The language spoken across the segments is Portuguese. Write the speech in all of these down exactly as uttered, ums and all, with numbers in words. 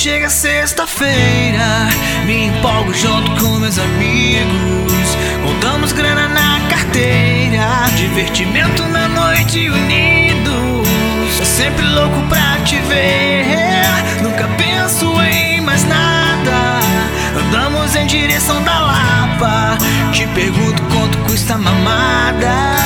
chega sexta-feira, me empolgo junto com meus amigos. Contamos grana na carteira, divertimento na noite unidos. Tô sempre louco pra te ver, nunca penso em mais nada. Andamos em direção da Lapa, te pergunto quanto custa a mamada.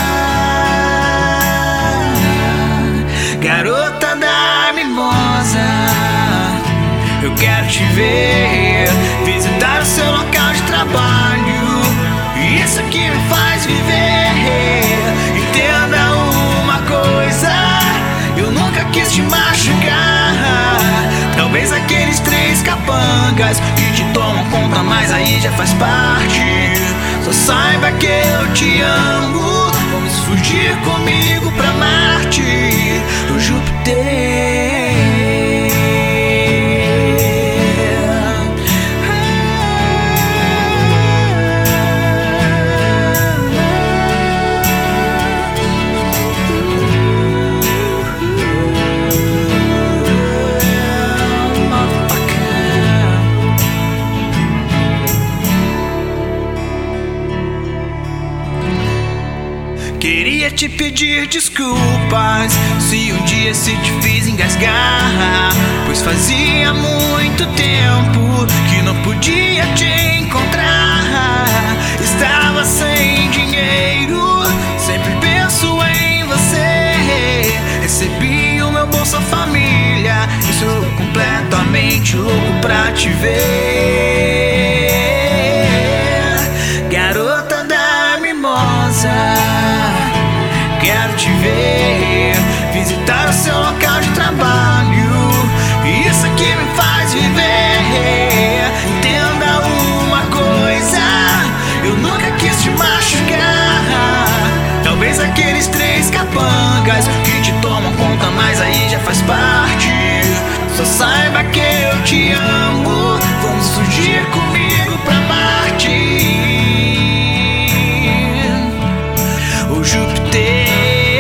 Garota da mimosa, eu quero te ver, visitar o seu local de trabalho. Isso que me faz viver. Entenda uma coisa, eu nunca quis te machucar. Talvez aqueles três capangas que te tomam conta, mas aí já faz parte. Só saiba que eu te amo. Vamos fugir comigo pra Marte, o Júpiter. Queria te pedir desculpas se um dia se te fiz engasgar, pois fazia muito tempo que não podia te encontrar. Estava sem dinheiro, sempre penso em você. Recebi o meu Bolsa Família, estou completamente louco pra te ver. Garota da mimosa, quero te ver, visitar o seu local de trabalho. Isso aqui me faz viver. Entenda uma coisa, eu nunca quis te machucar. Talvez aqueles três capangas que te tomam conta, mas aí já faz parte. Só saiba que eu te amo. Vamos fugir comigo pra Marte, o Júpiter.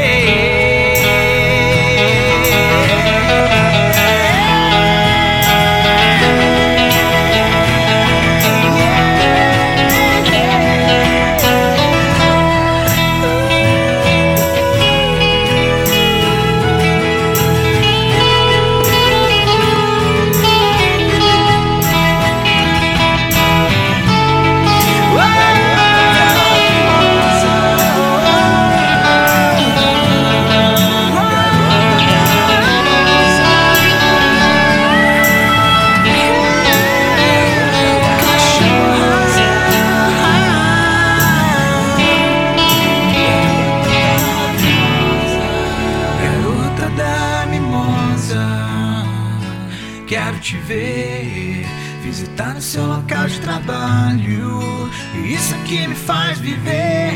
Quero te ver, visitar o seu local de trabalho. E isso aqui me faz viver.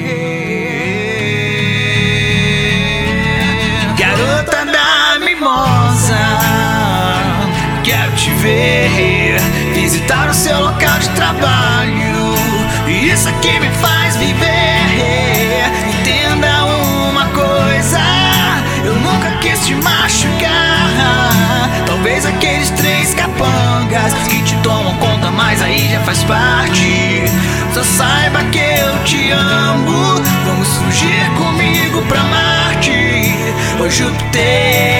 Garota da mimosa, quero te ver, visitar o seu local de trabalho. E isso aqui me faz viver. Entenda uma coisa, eu nunca quis te machucar. Talvez aqueles três capangas que te tomam conta, mas aí já faz parte. Só saiba que eu te amo. Vamos fugir comigo pra Marte, o Júpiter.